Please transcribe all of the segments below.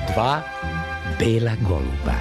2 bela goluba.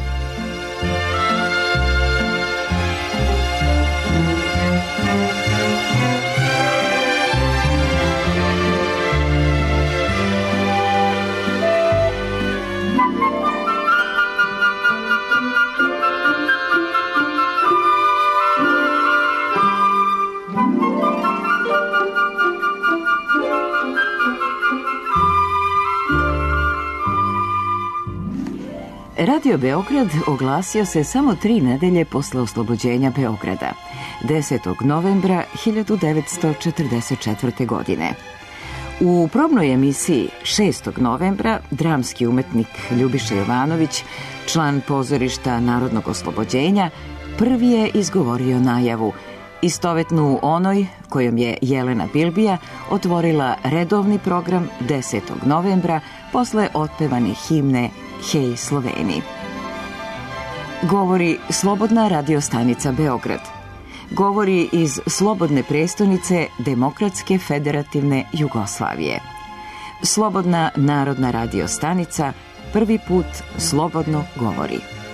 Radio Beograd oglasio se samo 3 nedelje posle oslobođenja Beograda, 10. novembra 1944. godine. U probnoj emisiji 6. novembra dramski umetnik Ljubiša Jovanović, član pozorišta Narodnog oslobođenja, prvi je izgovorio najavu, istovetnu onoj kojom je Jelena Bilbija otvorila redovni program 10. novembra posle otpevane himne Hej Sloveni. Govori Slobodna radiostanica Beograd. Govori iz slobodne prestonice Demokratske federativne Jugoslavije. Slobodna narodna radiostanica prvi put slobodno govori.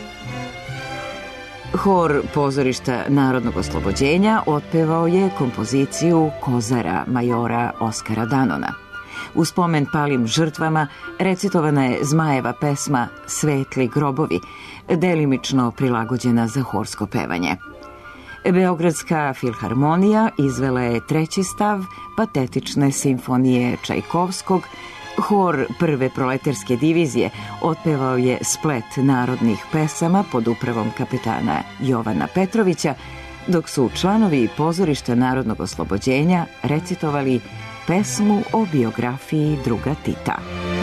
Hor pozorišta Narodnog oslobođenja otpevao je kompoziciju Kozara majora Oskara Danona. U spomen palim žrtvama recitovana je Zmajeva pesma Svetli grobovi, delimično prilagođena za horsko pevanje. Beogradska filharmonija izvela je 3. stav patetične simfonije Čajkovskog, hor prve proletarske divizije otpevao je splet narodnih pesama pod upravom kapetana Jovana Petrovića, dok su članovi pozorišta Narodnog oslobođenja recitovali pesmu o biografiji druga Tita.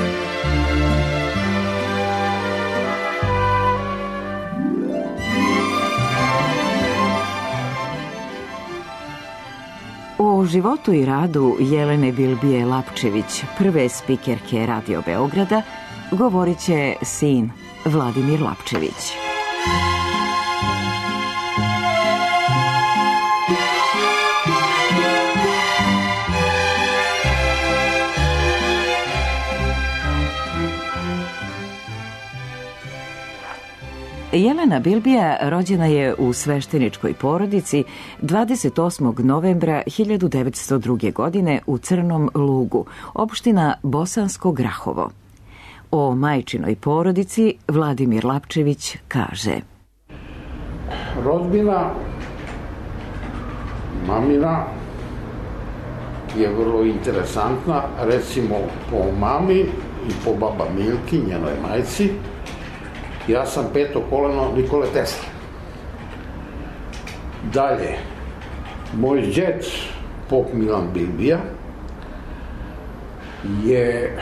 O životu i radu Jelene Bilbije Lapčević, prve spikerke Radio Beograda, govorit će sin Vladimir Lapčević. Jelena Bilbija rođena je u svešteničkoj porodici 28. novembra 1902. godine u Crnom Lugu, opština Bosansko Grahovo. O majčinoj porodici Vladimir Lapčević kaže: Rodbina mamina je vrlo interesantna, recimo po mami i po baba Milki, njenoj majci. Ja sam 5. koleno Nikole Tesle. Dalje, moj džet, pop Milan Bilbija, je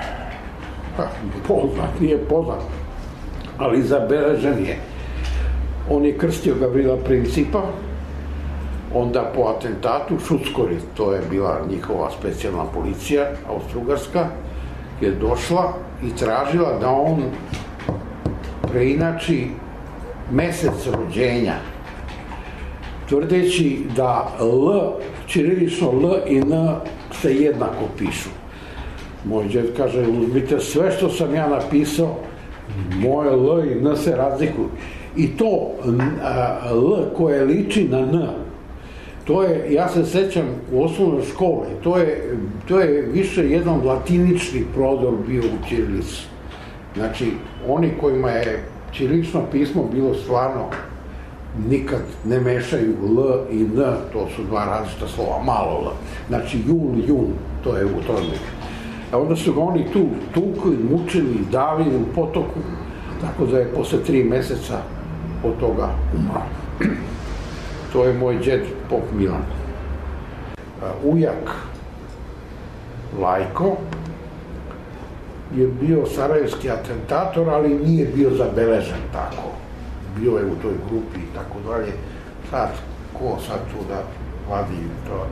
poznat, nije poznat, ali zabeležen je. On je krstio Gavrila Principa, onda po atentatu Šuckori, to je bila njihova specijalna policija, austrougarska, je došla i tražila da on preinači mesec rođenja, tvrdeći da L, ćirilično L i N se jednako pišu. Moj džed kaže, uzmite sve što sam ja napisao, moje L i N se razlikuju. I to L koje liči na N, to je, ja se sećam u osnovnoj školi, to je više jedan latinični prodor bio u ćirilicu. Znači, oni kojima je ćirilično pismo bilo stvarno, nikad ne mešaju L i N, to su dva različita slova, malo L. Znači, jun, to je u tome. A onda su ga oni tu tukli, mučili, davili u potoku, tako da je posle 3 meseca od toga umro. To je moj džed pop Milan. Ujak Lajko je bio sarajevski atentator, ali nije bio zabeležen tako. Bio je u toj grupi i tako dalje. Sad, ko sad tu da vadi to?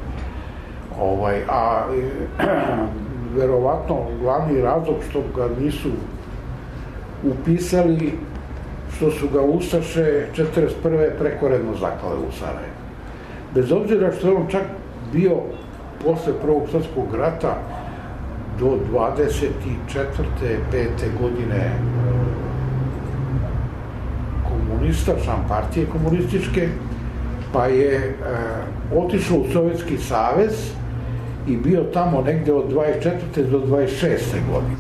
Verovatno glavni razlog što ga nisu upisali, što su ga ustaše 1941. prekoredno zaklale u Sarajevu. Bez obzira što je on čak bio posle Prvog svjetskog rata do 24. 5. godine komunista, član partije komunističke, pa je otišao u Sovjetski savez i bio tamo negde od 24. do 26. godine.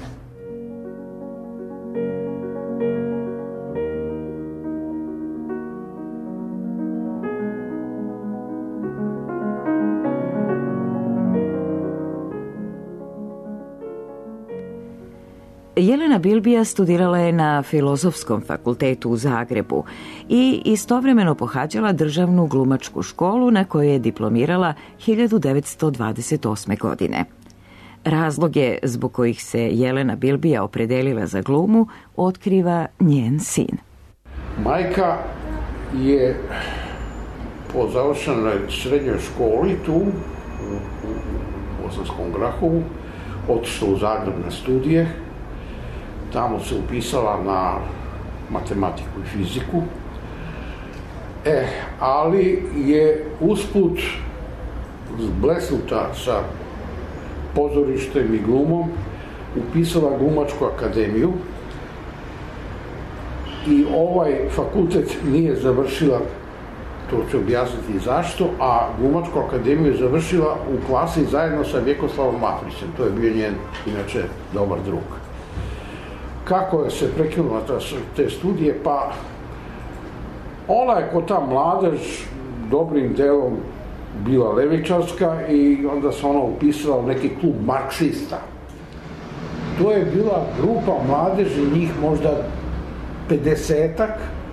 Jelena Bilbija studirala je na Filozofskom fakultetu u Zagrebu i istovremeno pohađala državnu glumačku školu na kojoj je diplomirala 1928. godine. Razloge zbog kojih se Jelena Bilbija opredelila za glumu otkriva njen sin. Majka je po završenoj srednjoj školi tu u Bosanskom Grahovu otišla u Zagreb na studije. Tamo se upisala na matematiku i fiziku, ali je usput zblesnuta sa pozorištem i glumom, upisala Glumačku akademiju i ovaj fakultet nije završila, to ću objasniti zašto, a Glumačku akademiju je završila u klasi zajedno sa Vjekoslavom Afrićem, to je bio njen, inače, dobar drug. Kako je se prekinula te studije? Pa ona je ko ta mladež dobrim delom bila levičarska i onda se ona upisala u neki klub marksista. To je bila grupa mladeži, njih možda 50-ak,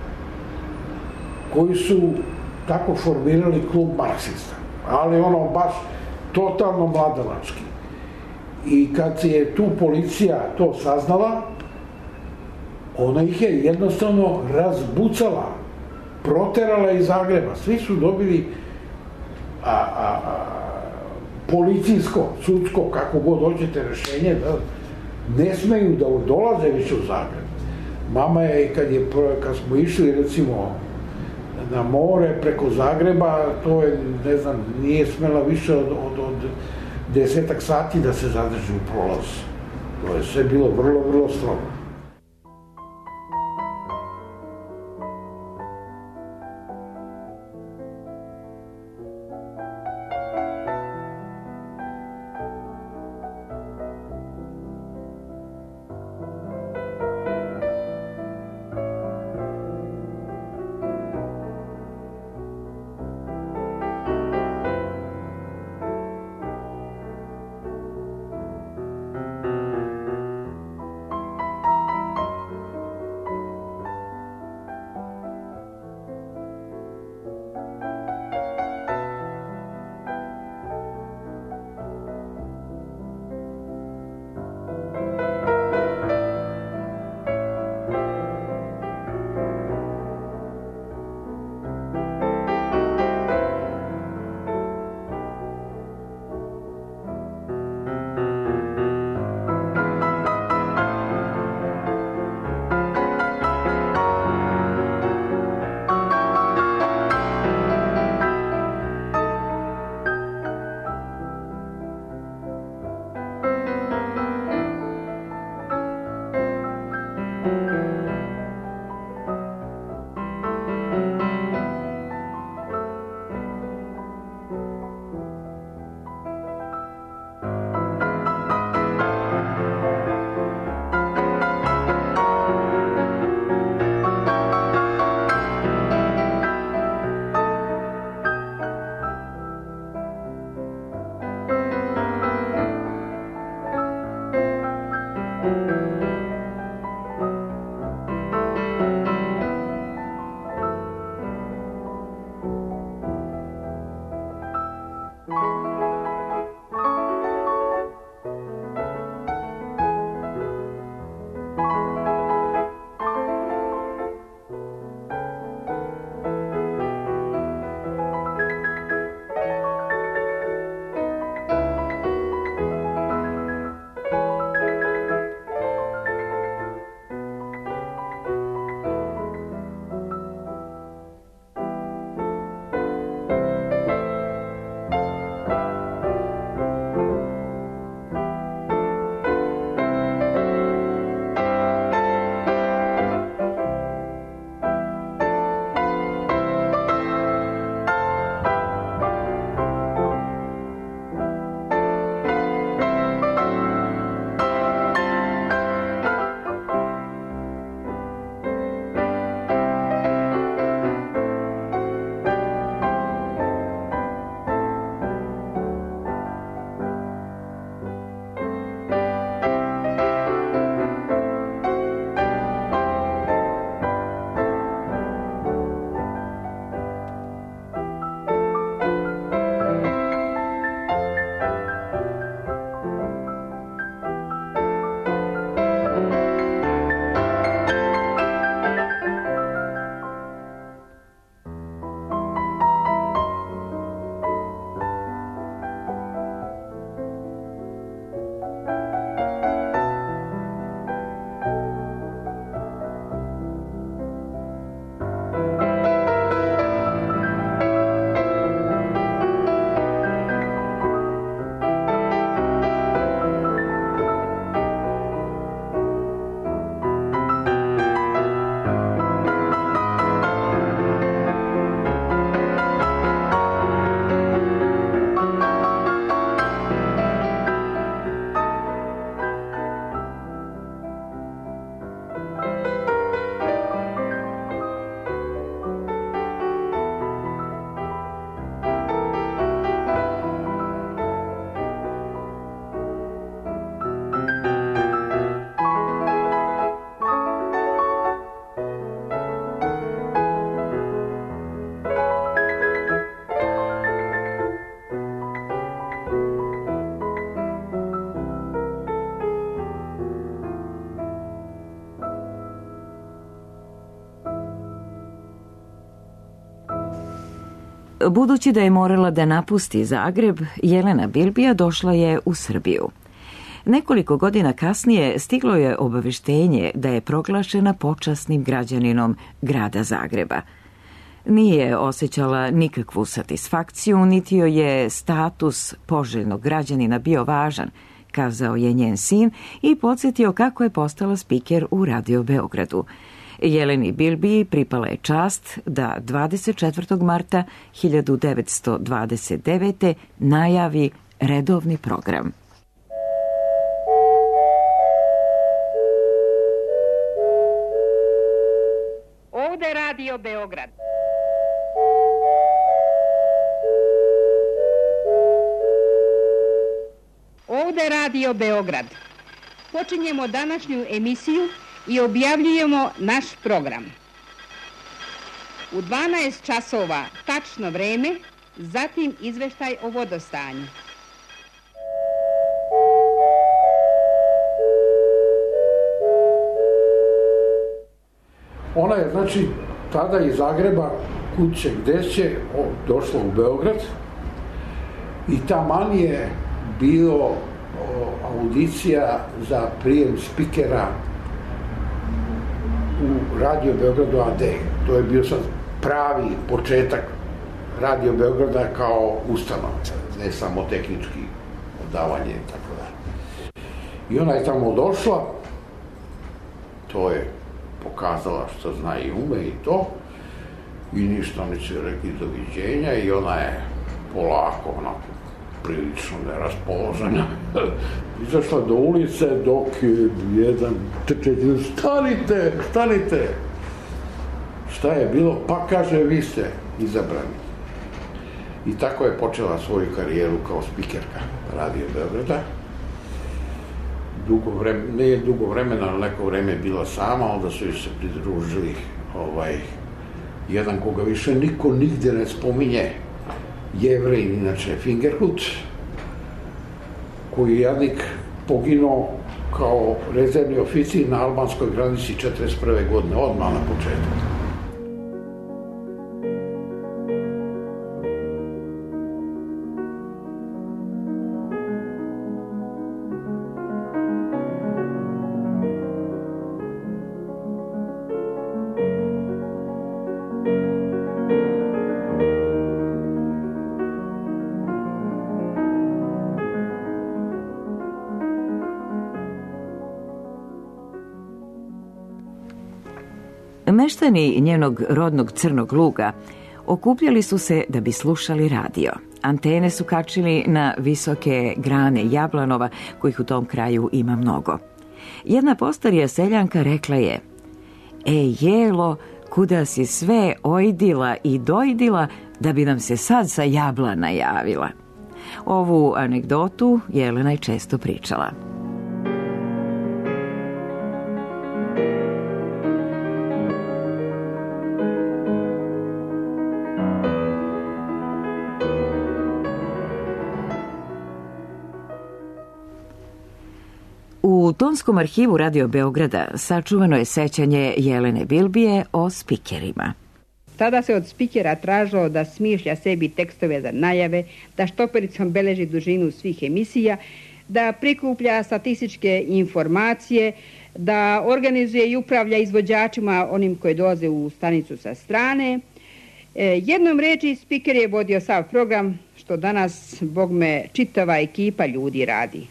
koji su tako formirali klub marksista. Ali ono baš totalno mladalački. I kad je tu policija to saznala, ona ih je jednostavno razbucala, proterala iz Zagreba. Svi su dobili policijsko, sudsko, kako god hoćete rešenje, da ne smeju da dolaze više u Zagreb. Mama je, kad smo išli, recimo, na more preko Zagreba, to je, ne znam, nije smela više od 10 sati da se zadrži u prolazu. To je sve bilo vrlo, vrlo strogo. Budući da je morala da napusti Zagreb, Jelena Bilbija došla je u Srbiju. Nekoliko godina kasnije stiglo je obaveštenje da je proglašena počasnim građaninom grada Zagreba. Nije osjećala nikakvu satisfakciju, niti joj je status poželjnog građanina bio važan, kazao je njen sin i podsjetio kako je postala spiker u Radio Beogradu. Jeleni Bilbiji pripala je čast da 24. marta 1929. najavi redovni program. Ovde Radio Beograd. Ovde Radio Beograd. Počinjemo današnju emisiju i objavljujemo naš program. U 12 časova tačno vreme, zatim izveštaj o vodostanju. Ona je, znači, tada iz Zagreba, kuće gde će, došla u Beograd i taman je bio audicija za prijem spikera u Radio Beogradu AD. To je bio sad pravi početak Radio Beograda kao ustanova, ne samo tehnički odavanje i tako da. I ona je tamo došla, to je pokazala što zna i ume i to, i ništa, oni su rekli doviđenja i ona je polako, onako, prilično neraspoložena, izašla do ulice dok je jedan čekaj, stanite, šta je bilo, pa kaže vi ste izabrani. I tako je počela svoju karijeru kao spikerka Radio Beograda. Nije dugo vremena, ali neko vreme je bila sama, onda su joj se pridružili jedan koga više niko nigde ne spominje, Jevrejin, inače Fingerhut, koji je jadnik poginuo kao rezervni oficir na albanskoj granici 1941. godine, odmah na početku. Meštani njenog rodnog Crnog Luga okupljali su se da bi slušali radio. Antene su kačili na visoke grane jablanova, kojih u tom kraju ima mnogo. Jedna postarija seljanka rekla je: jelo, kuda si sve ojdila i dojdila da bi nam se sad sa jablana javila. Ovu anegdotu Jelena je često pričala. U tonskom arhivu Radio Beograda sačuvano je sećanje Jelene Bilbije o spikerima. Tada se od spikera tražilo da smišlja sebi tekstove za najave, da štopericom beleži dužinu svih emisija, da prikuplja statističke informacije, da organizuje i upravlja izvođačima, onim koji dolaze u stanicu sa strane. Jednom reči, spiker je vodio sav program, što danas, bogme, čitava ekipa ljudi radi.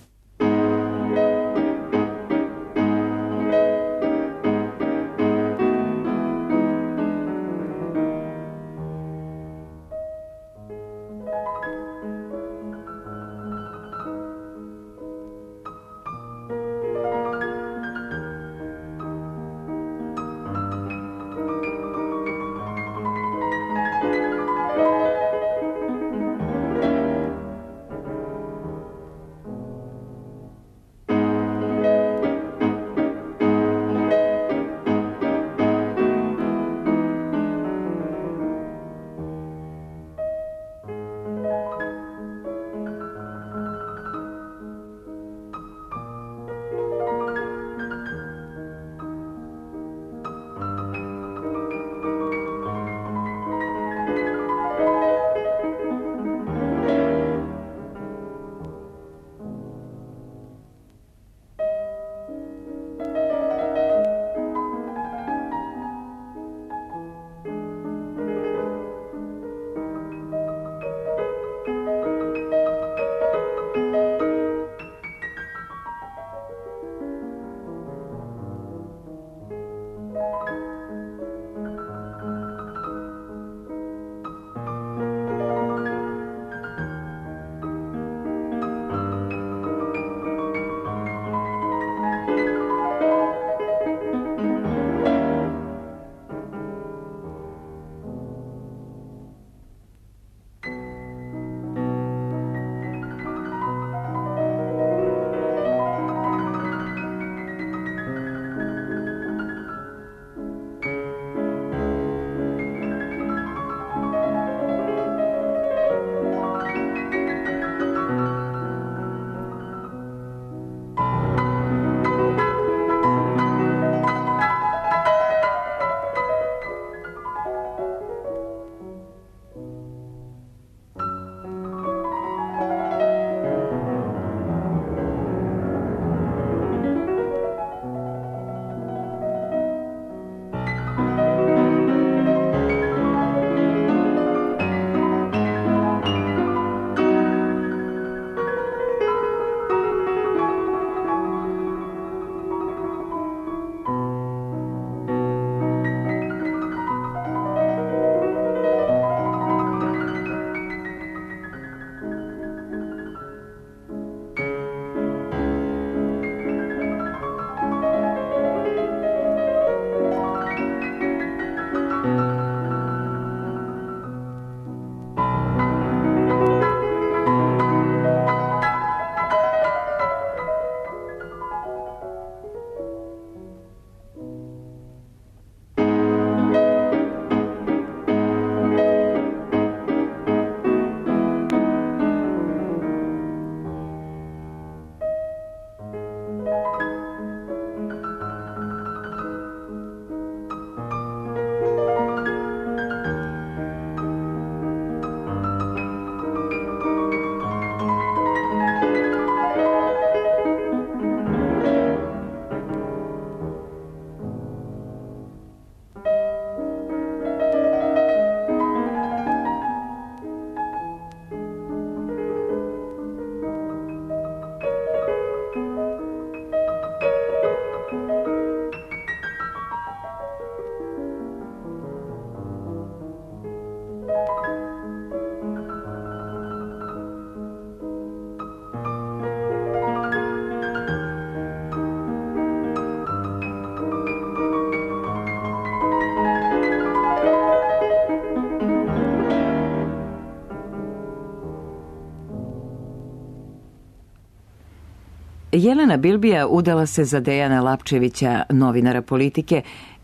Jelena Bilbija udala se za Dejana Lapčevića, novinara politike,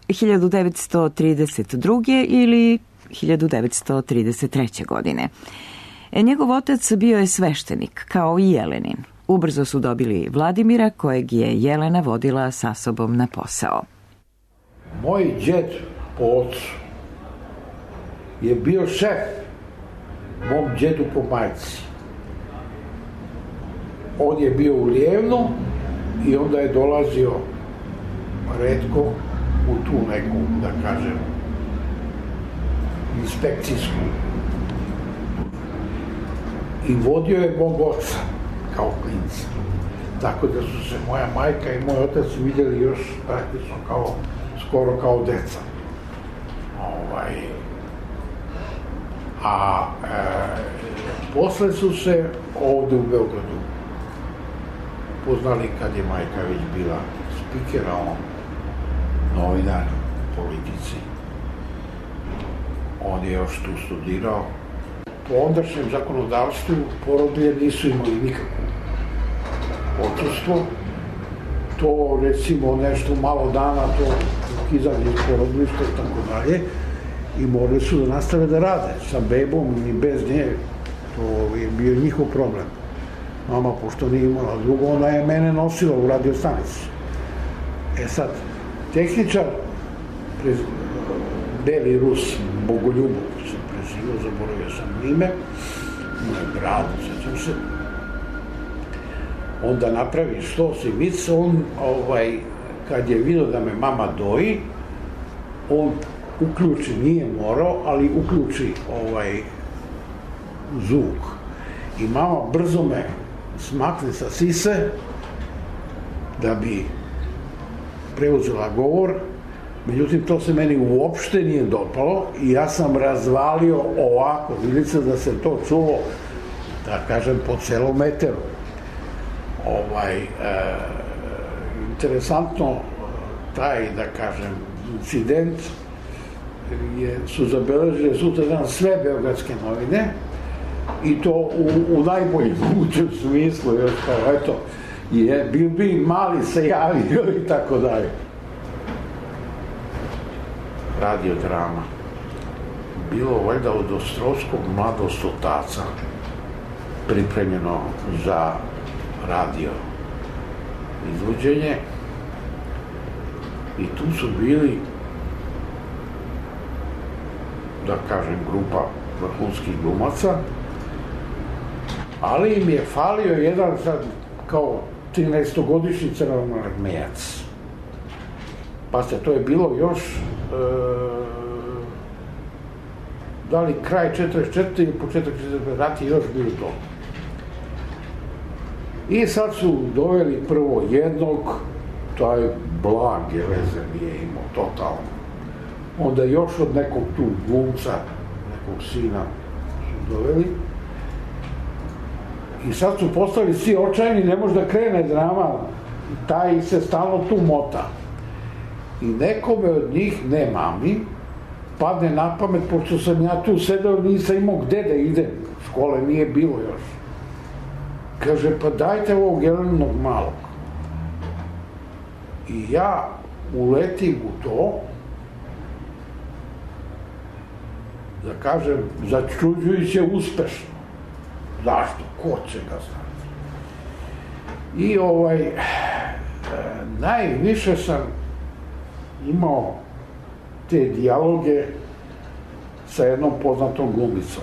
1932. ili 1933. godine. Njegov otac bio je sveštenik, kao i Jelenin. Ubrzo su dobili Vladimira, kojeg je Jelena vodila sa sobom na posao. Moj džed po ocu je bio šef mom džedu po majci. On je bio u Lijevnu i onda je dolazio retko u tu neku, da kažem, inspekcijsku. I vodio je mog oca kao klinca. Tako da su se moja majka i moj otac vidjeli još praktično skoro kao deca. Posle su se ovde u Beogradu poznali kad je majka već bila spiker, a on novinar u politici. On je još tu studirao. Po ondašnjem zakonodavstvu porodilje nisu imali nikakvo odsustvo. To, recimo, nešto malo dana, to ukidanje iz porodilišta i tako dalje. I morali su da nastave da rade sa bebom i bez nje. To je bio njihov problem. Mama, pošto nije imala drugo, ona je mene nosila u radiostanici. Sad, tehničar, Beli Rus, Bogoljubov se prezivao, zaboravio sam ime, moj brat, sećam se. Onda napravi štos i vic, on, kad je vidio da me mama doji, on uključi, nije morao, ali uključi zvuk. I mama brzo me smakne sa sise da bi preuzela govor, međutim to se meni uopšte nije dopalo i ja sam razvalio ovako vilice da se to čulo, da kažem, po celom eteru. Interesantno, taj, da kažem, incident su zabeležile sutradan sve beogradske novine i to u najboljem mogućem smislu, još kao, eto, bi mali se javio i tako dalje. Radiodrama. Bilo valjda od Ostrovskog Mladost otaca pripremljeno za radio izvođenje i tu su bili, da kažem, grupa vrhunskih glumaca, ali im je falio jedan sad kao 13-godišnji crvenoarmejac. Pa se to je bilo još da li kraj 44. ili početak 44. rat je još bilo to. I sad su doveli prvo jednog, taj blage veze nije imao totalno. Onda još od nekog tu glumca, nekog sina su doveli. I sad su postali svi očajni, ne može da krene drama, taj se stalno tu mota. I nekome od njih, ne mami, padne na pamet, pošto sam ja tu sedao, nisam imao gde da idem, škole nije bilo još. Kaže, pa dajte ovog Jelenog malog. I ja uletim u to, da kažem, začuđujuće uspešno. Zašto? Ko će ga znati? I najviše sam imao te dijaloge sa jednom poznatom glumicom.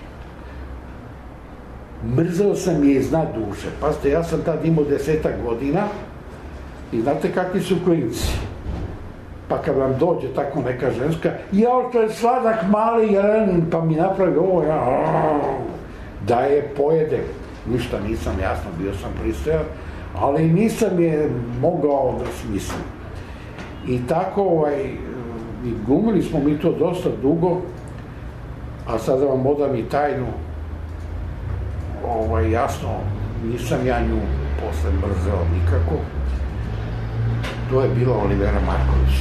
Mrzeo sam je iznad duše. Pazite, ja sam tad imao 10 godina i znate kakvi su klinci. Pa kad vam dođe tako neka ženska, jao, to je sladak mali Jelenin, pa mi napravi ovo, da je pojedem. Ništa nisam, jasno, bio sam pristojan, ali nisam je mogao da smislim. I tako, glumili smo mi to dosta dugo, a sad da vam odam i tajnu, jasno, nisam ja nju posle mrzeo nikako. To je bila Olivera Marković.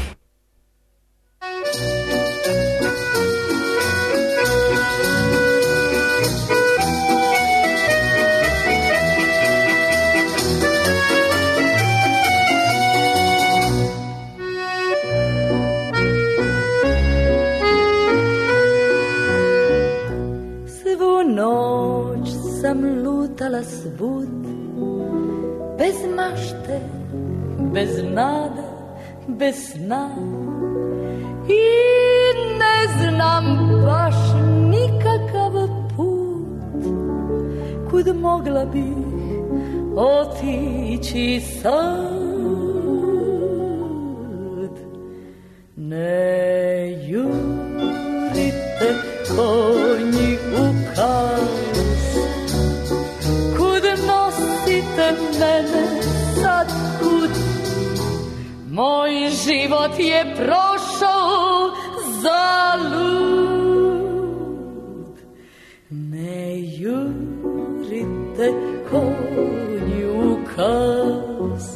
bez nade, bez sna i ne znam baš nikakav put kud mogla bih otići sad. Ne jurite konji u kaos, kud nosite mene sad kud? Moj život je prošao zalud. Ne jurite konji u kaos.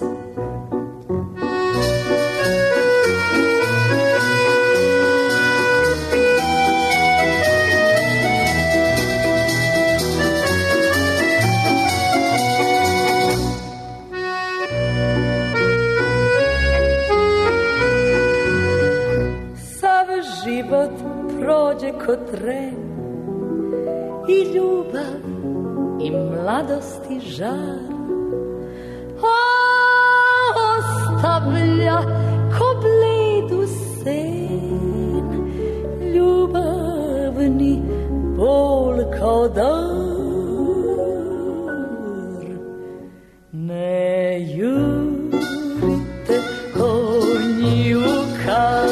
Život prođe ko tren i ljubav i mladost i žar, ostavlja ko bledu sen, ljubavni bol kao dar. Ne jurite konji u kas,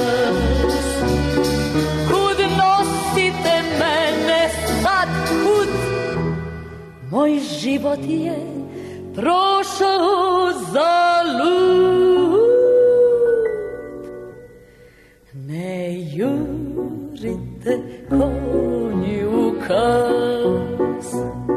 moj život je prošao zalud. Ne jurite konji u kas.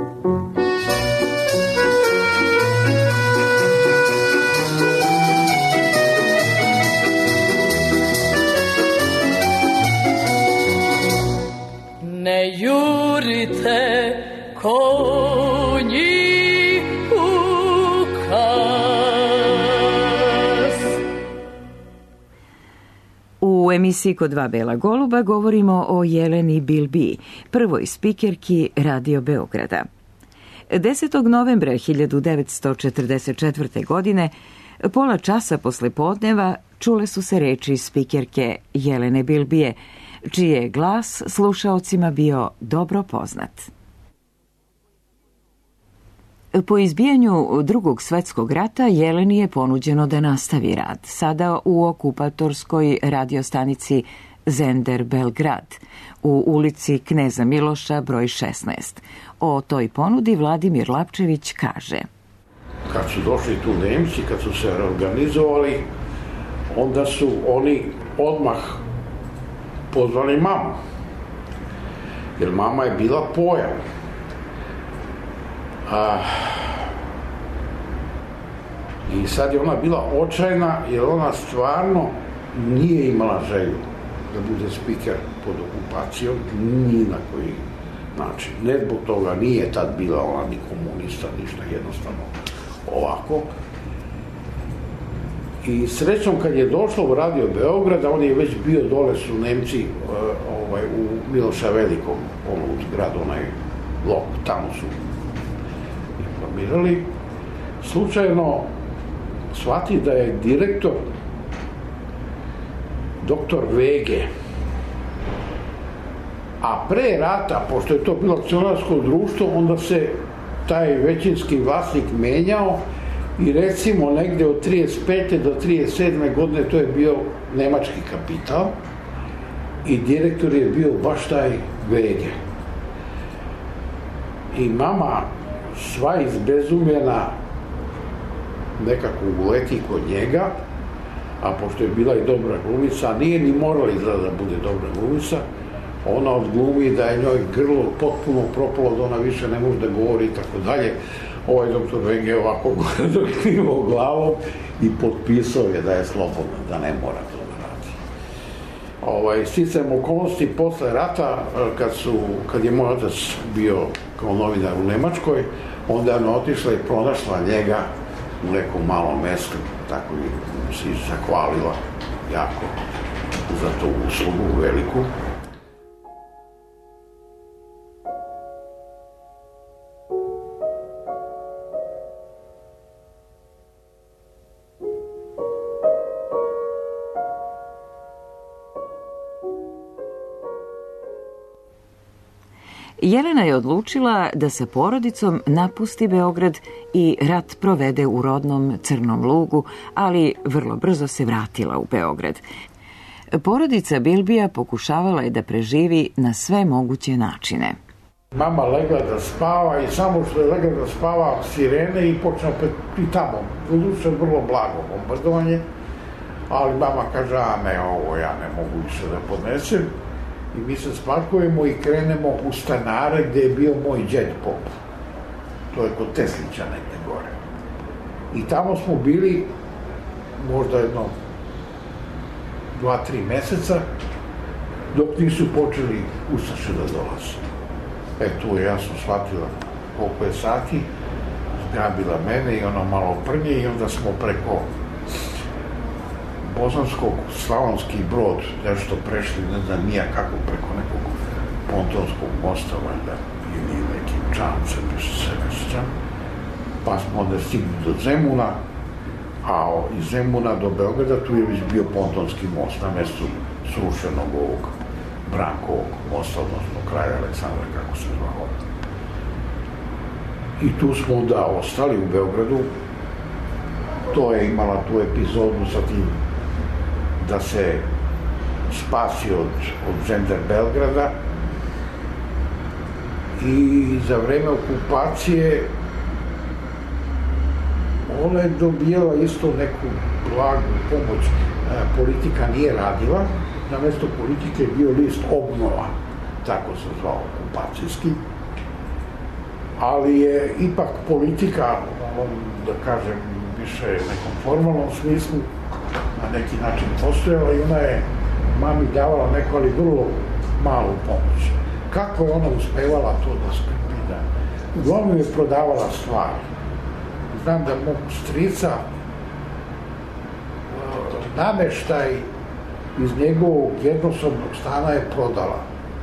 Ne jurite konji u kas. U emisiji Kod dva bela goluba govorimo o Jeleni Bilbiji, prvoj spikerki Radio Beograda. 10. novembra 1944. godine, pola časa posle podneva, čule su se reči spikerke Jelene Bilbije, čiji je glas slušaocima bio dobro poznat. Po izbijanju Drugog svetskog rata Jeleni je ponuđeno da nastavi rad, sada u okupatorskoj radiostanici Zender Belgrad, u ulici Kneza Miloša broj 16. O toj ponudi Vladimir Lapčević kaže: Kad su došli tu Nemci, kad su se reorganizovali, onda su oni odmah pozvali mamu, jer mama je bila pojam. I sad je ona bila očajna, jer ona stvarno nije imala želju da bude spiker pod okupacijom, ni na koji način. Ne zbog toga, nije tad bila ona ni komunista, ništa, jednostavno ovako. I srećom kad je došla u Radio Beograda, on je već bio, dole su Nemci u Miloša Velikom, u zgradu, onaj blok, tamo su informirali. Slučajno shvati da je direktor doktor Vege, a pre rata, pošto je to bilo akcionarsko društvo, onda se taj većinski vlasnik menjao i recimo negde od 35. do 37. godine to je bio nemački kapital i direktor je bio baš taj Vege. I mama sva izbezumljena nekako uleti kod njega, a pošto je bila i dobra glumica, a nije ni morala izgleda da bude dobra glumica, ona odglumi da je njoj grlo potpuno propalo, da ona više ne može da govori i tako dalje. Ovaj doktor Vege ovako doktivao glavom i potpisao je da je slobodna, da ne mora to da radi. Sticajem okolnosti posle rata, kad je moj otac bio kao novinar u Nemačkoj, onda je ona otišla i pronašla njega u nekom malom mestu, tako i si zahvalila jako za tu uslugu veliku. Jelena je odlučila da sa porodicom napusti Beograd i rat provede u rodnom Crnom Lugu, ali vrlo brzo se vratila u Beograd. Porodica Bilbija pokušavala je da preživi na sve moguće načine. Mama legla da spava i samo što je legla da spava sirene i počne opet i tamo. Uduše vrlo blago bombardovanje, ali mama kaže, ne, ovo ja ne mogu više da podnesem. I mi se spakujemo i krenemo u Stanare gde je bio moj džed pop. To je kod Teslića negde gore. I tamo smo bili možda jedno 2-3 meseca dok nisu počeli ustaše da dolaze. Tu ja sam shvatila koliko je sati, zgrabila mene i ono malo prnje i onda smo preko Bosanskog, Slavonski Brod, nešto prešli, ne znam nija kako, preko nekog pontonskog mosta, valjda, ili nekim čamcem, više se ne sjećam. Pa smo onda stigli do Zemuna, a iz Zemuna do Beograda tu je već bio pontonski most na mestu srušenog ovog Brankovog mosta, odnosno kraja Aleksandra, kako se zvao. I tu smo onda ostali u Beogradu. To je imala tu epizodu sa tim da se spasi od Žender Belgrada i za vreme okupacije ona je dobijala isto neku blagu pomoć. Politika nije radila, na mesto politike je bio list Obnova, tako se zvao, okupacijski, ali je ipak politika, da kažem, više nekom formalnom smislu, na neki način postojala i ona je mami davala neku, ali vrlo malu pomoć. Kako je ona uspevala to da skrbi, da uglavnom je prodavala stvari. Znam da mog strica nameštaj iz njegovog jednosobnog stana je prodala.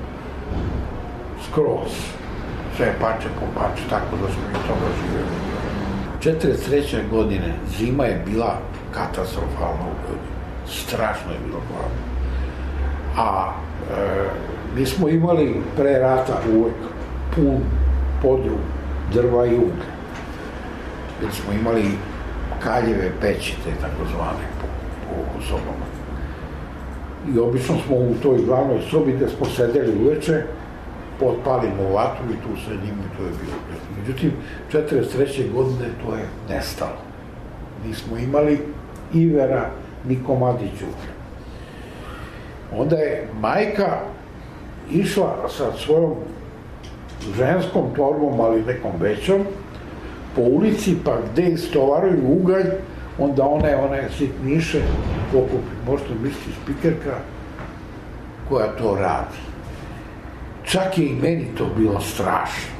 Skroz. Sve pače po pače, tako da smo i toga živjeli. 43. godine zima je bila katastrofalna u Beogradu. Strašno je bilo hladno. A mi smo imali pre rata uvek pun podrum drva i uglja. Jer smo imali kaljeve peći, te takozvane, po sobama. I obično smo u toj glavnoj sobi gde smo sedeli uveče, potpalimo vatru i tu sedimo i to je bilo. Međutim, 43. godine to je nestalo. Nismo imali ivera ni komadiću. Onda je majka išla sa svojom ženskom torbom, ali nekom većom, po ulici, pa gde istovaruju ugalj, onda one sitniše pokupi. Možete misliti spikerka koja to radi. Čak je i meni to bilo strašno.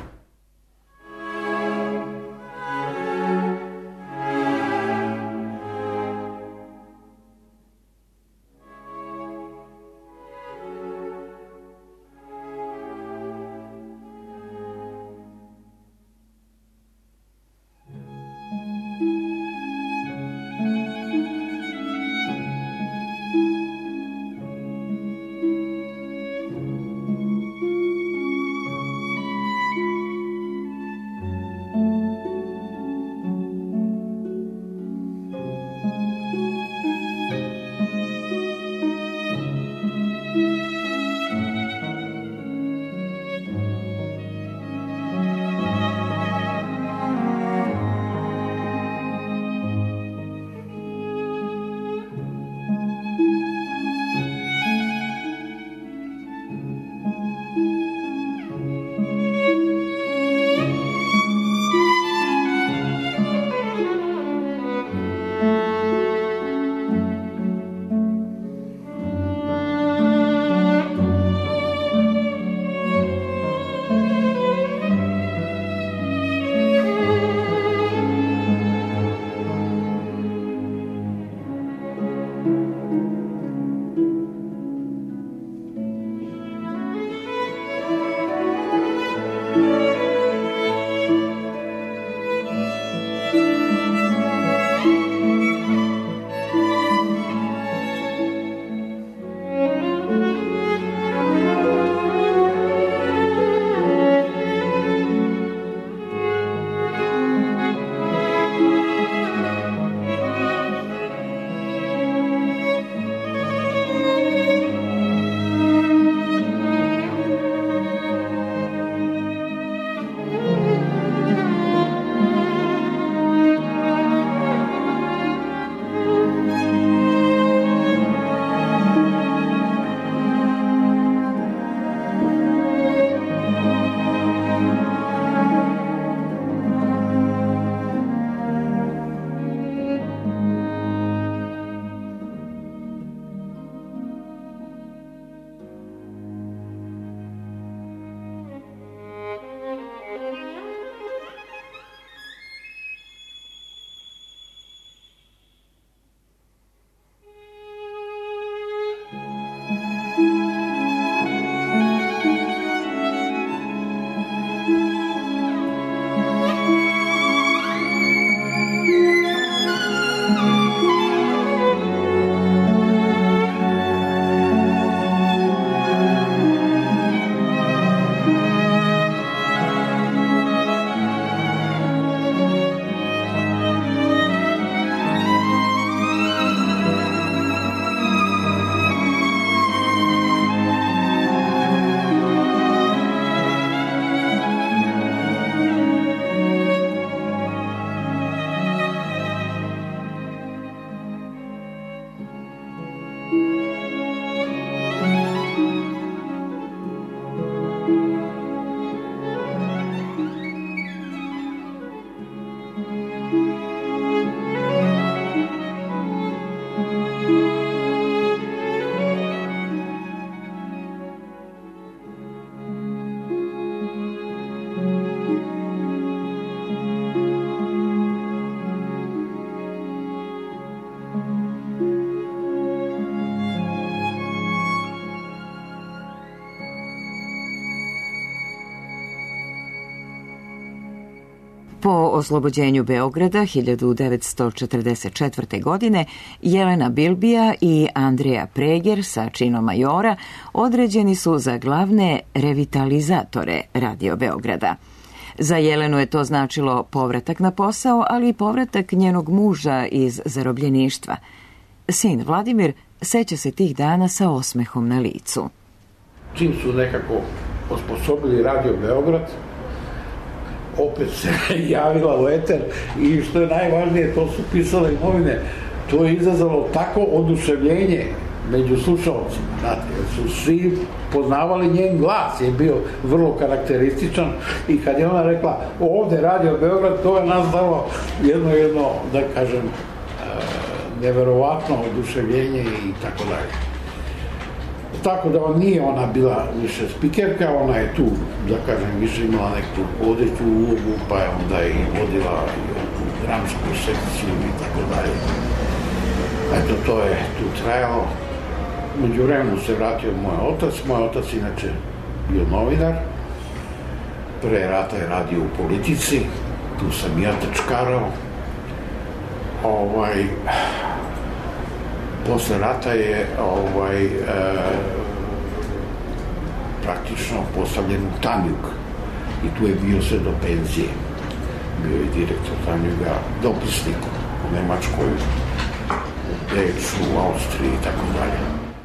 Po oslobođenju Beograda 1944. godine Jelena Bilbija i Andreja Preger sa činom majora određeni su za glavne revitalizatore Radio Beograda. Za Jelenu je to značilo povratak na posao, ali i povratak njenog muža iz zarobljeništva. Sin Vladimir seća se tih dana sa osmehom na licu. Čim su nekako osposobili Radio Beograd, opet se javila u eter i što je najvažnije, to su pisale i novine. To je izazvalo tako oduševljenje među slušalcima, znate, jer su svi poznavali njen glas, je bio vrlo karakterističan i kad je ona rekla ovde Radio Beograd, to je nas dalo jedno, da kažem, neverovatno oduševljenje i tako dalje. Tako da nije ona bila više spikerka, ona je tu, da kažem, više imala neku vodeću ulogu, pa je onda i vodila i dramsku sekciju i tako dalje. Eto, to je tu trajalo. Među vremenu se vratio moj otac inače bio novinar, pre rata je radio u Politici, tu sam ja tečkarao. Posle rata je praktično postavljen u Tanjug i tu je bio sve do penzije. Bio je direktor Tanjuga, dopisnik u Nemačkoj, u Beču, u Austriji i tako dalje.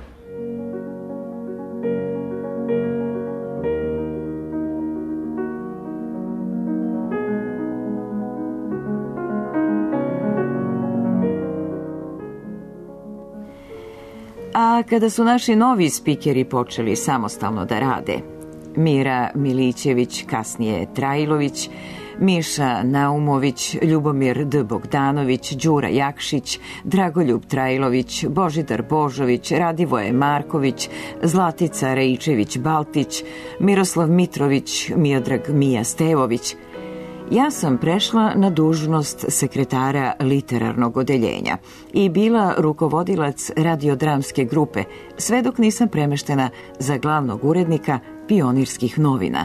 A kada su naši novi spikeri počeli samostalno da rade, Mira Milićević, kasnije Trajlović, Miša Naumović, Ljubomir D. Bogdanović, Đura Jakšić, Dragoljub Trajlović, Božidar Božović, Radivoje Marković, Zlatica Rejčević-Baltić, Miroslav Mitrović, Miodrag Mija Stevović. Ja sam prešla na dužnost sekretara literarnog odeljenja i bila rukovodilac radiodramske grupe, sve dok nisam premeštena za glavnog urednika Pionirskih novina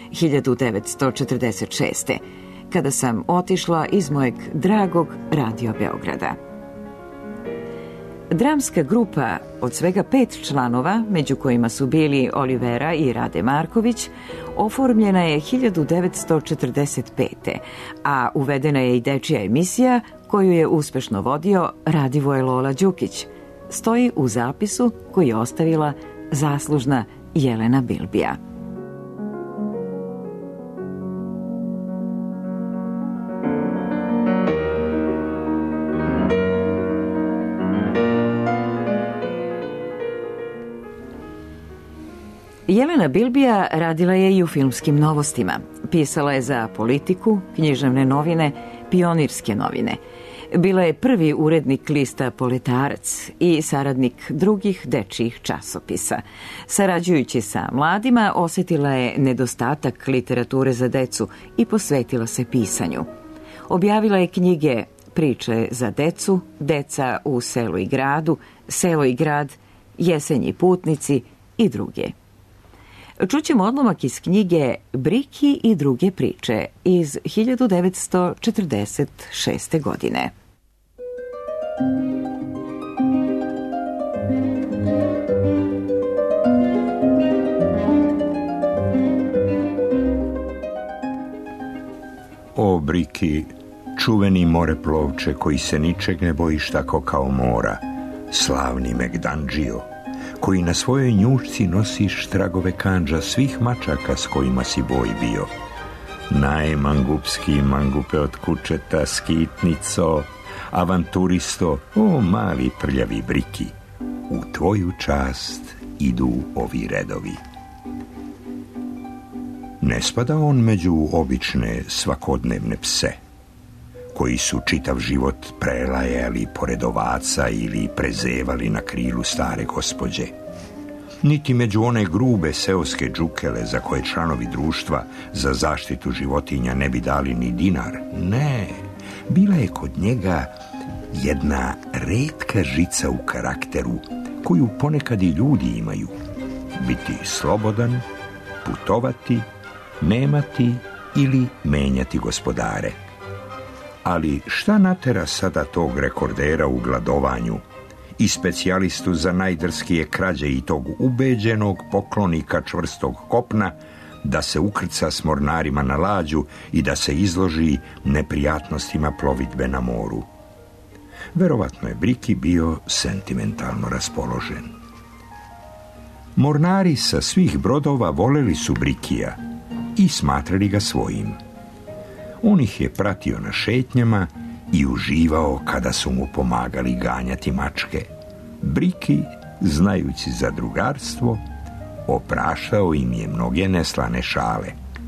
1946. kada sam otišla iz mojeg dragog Radio Beograda. Dramska grupa od svega 5 članova, među kojima su bili Olivera i Rade Marković, oformljena je 1945. a uvedena je i dečija emisija koju je uspešno vodio Radivoje Lola Đukić. Stoji u zapisu koji je ostavila zaslužna Jelena Bilbija. Jelena Bilbija radila je i u filmskim novostima. Pisala je za Politiku, književne novine, Pionirske novine. Bila je prvi urednik lista Poletarac i saradnik drugih dečijih časopisa. Sarađujući sa mladima, osjetila je nedostatak literature za decu i posvetila se pisanju. Objavila je knjige Priče za decu, Deca u selu i gradu, Selo i grad, Jesenji putnici i druge. Čućemo odlomak iz knjige Briki i druge priče iz 1946. godine. O Briki, čuveni moreplovče koji se ničeg ne bojiš tako kao mora, slavni Megdandžio, koji na svojoj njušci nosiš tragove kandža svih mačaka s kojima si boj bio. Najmangupski mangupe od kučeta, skitnico, avanturisto, o mali prljavi Briki, u tvoju čast idu ovi redovi. Ne spada on među obične svakodnevne pse, koji su čitav život prelajali pored ovaca ili prezevali na krilu stare gospođe. Niti među one grube seoske džukele za koje članovi društva za zaštitu životinja ne bi dali ni dinar. Ne, bila je kod njega jedna retka žica u karakteru koju ponekad i ljudi imaju. Biti slobodan, putovati, nemati ili menjati gospodare. Ali šta natera sada tog rekordera u gladovanju i specijalistu za najdrskije krađe i tog ubeđenog poklonika čvrstog kopna da se ukrca s mornarima na lađu i da se izloži neprijatnostima plovidbe na moru? Verovatno je Briki bio sentimentalno raspoložen. Mornari sa svih brodova voleli su Brikija i smatrali ga svojim. On ih je pratio na šetnjama i uživao kada su mu pomagali ganjati mačke. Briki, znajući za drugarstvo, opraštao im je mnoge neslane šale.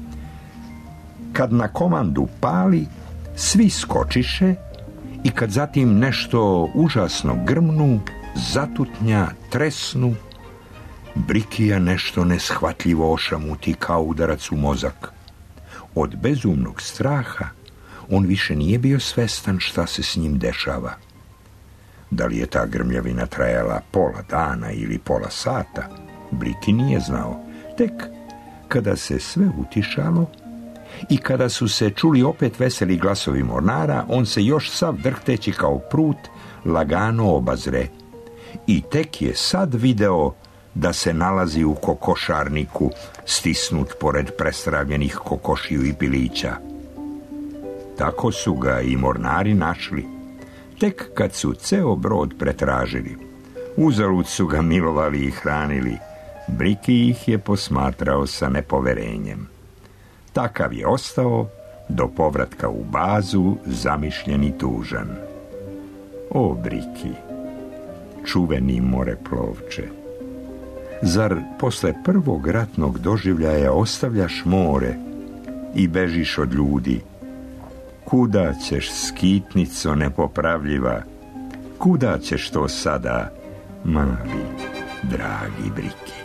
Kad na komandu pali, svi skočiše i kad zatim nešto užasno grmnu, zatutnja, tresnu, Brikija nešto neshvatljivo ošamuti kao udarac u mozak. Od bezumnog straha on više nije bio svestan šta se s njim dešava. Da li je ta grmljavina trajala pola dana ili pola sata, Briki nije znao. Tek kada se sve utišalo i kada su se čuli opet veseli glasovi mornara, on se još sav drhteći kao prut lagano obazre. I tek je sad video da se nalazi u kokošarniku, stisnut pored prestravljenih kokošiju i pilića. Tako su ga i mornari našli, tek kad su ceo brod pretražili. Uzalud su ga milovali i hranili. Briki ih je posmatrao sa nepoverenjem. Takav je ostao do povratka u bazu, zamišljen i tužan. O, Briki, čuveni moreplovče, zar posle prvog ratnog doživljaja ostavljaš more i bežiš od ljudi? Kuda ćeš, skitnico nepopravljiva? Kuda ćeš to sada, mali, dragi Briki?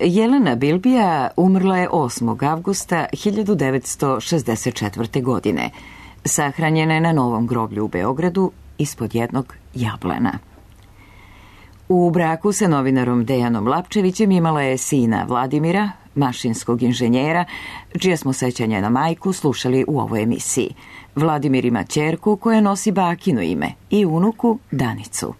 Jelena Bilbija umrla je 8. avgusta 1964. godine. Sahranjena je na Novom groblju u Beogradu ispod jednog jablana. U braku sa novinarom Dejanom Lapčevićem imala je sina Vladimira, mašinskog inženjera, čije smo sećanje na majku slušali u ovoj emisiji. Vladimir ima ćerku koja nosi bakino ime i unuku Danicu.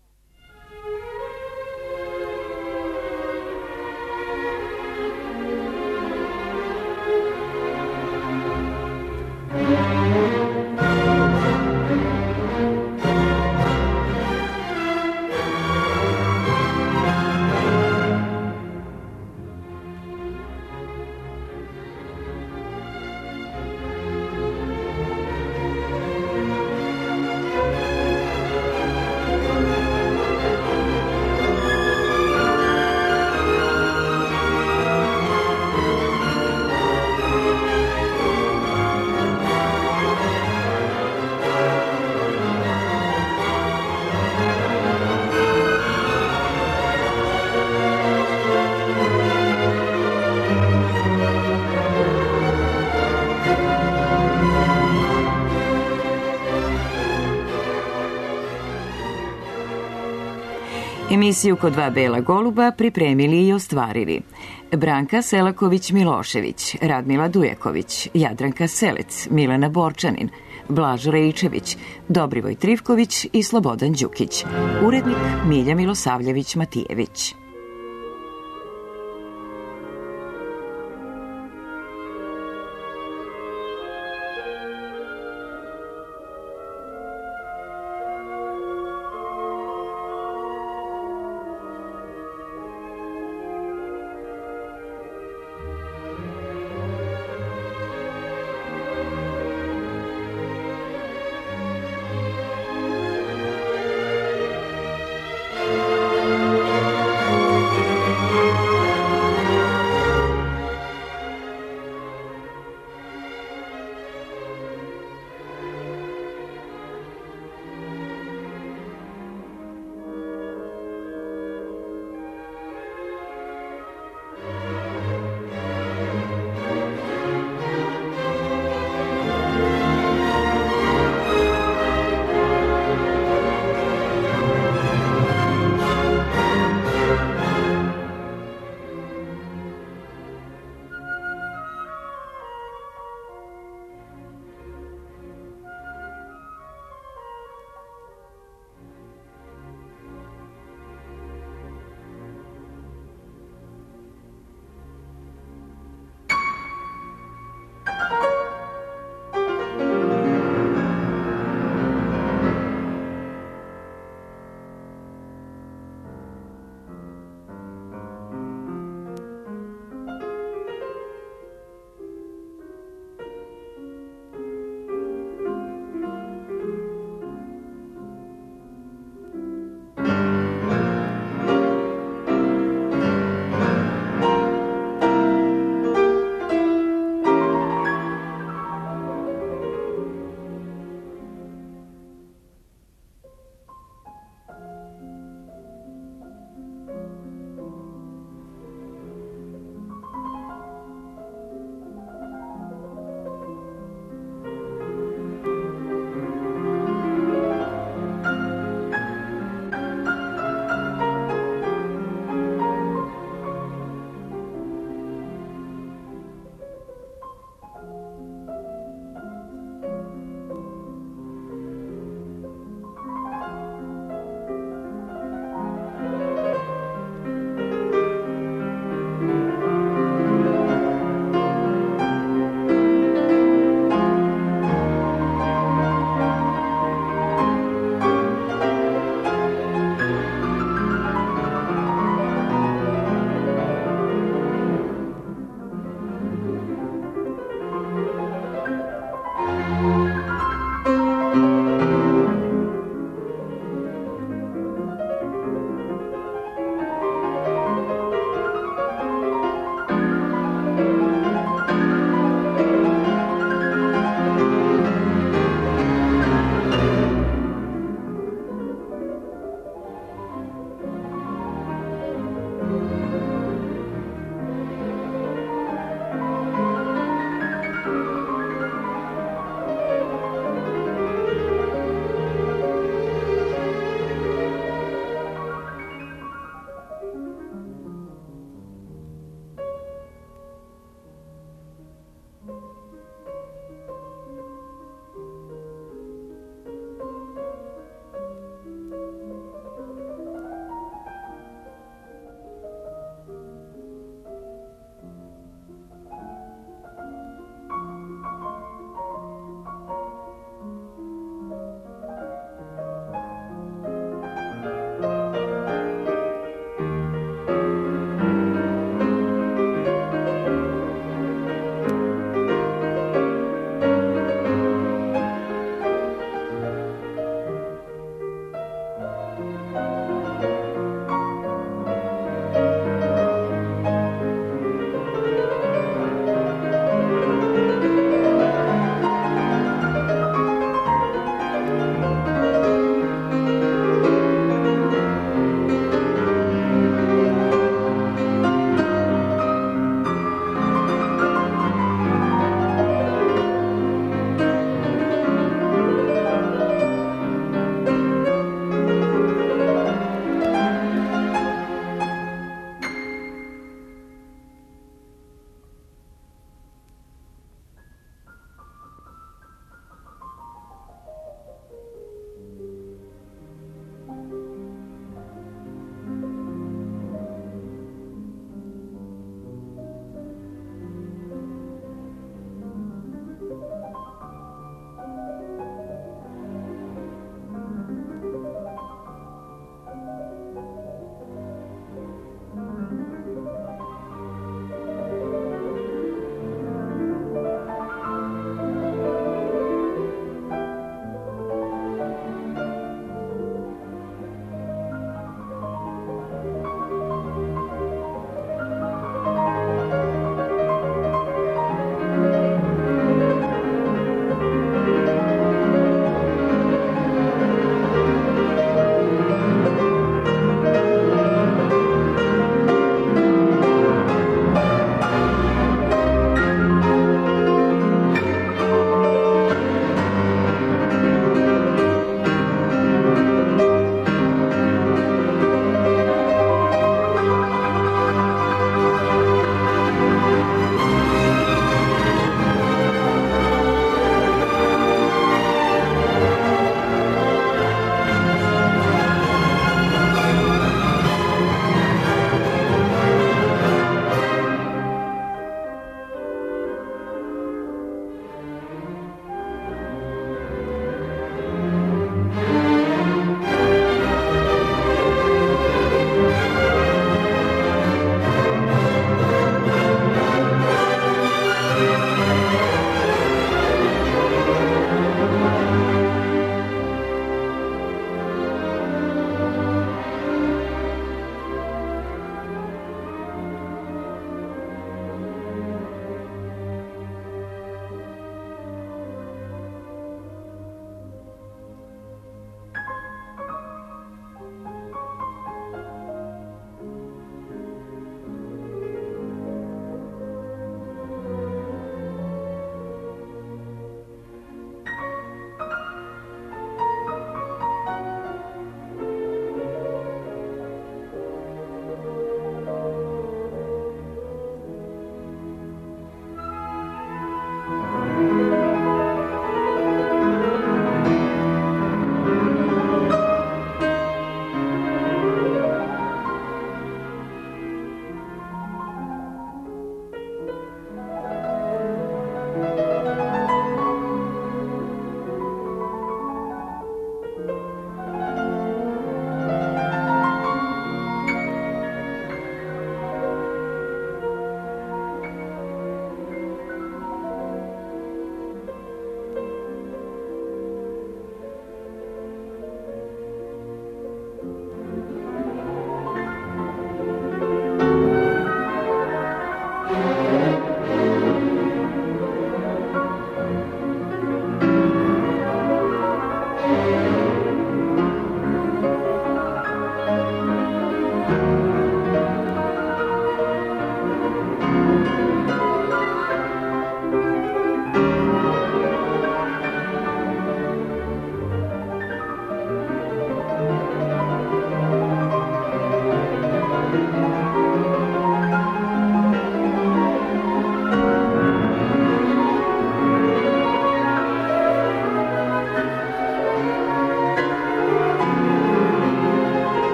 Emisiju Kod dva bela goluba pripremili i ostvarili Branka Selaković-Milošević, Radmila Dujeković, Jadranka Selec, Milena Borčanin, Blažo Rejčević, Dobrivoj Trivković i Slobodan Đukić. Urednik Milja Milosavljević-Matijević.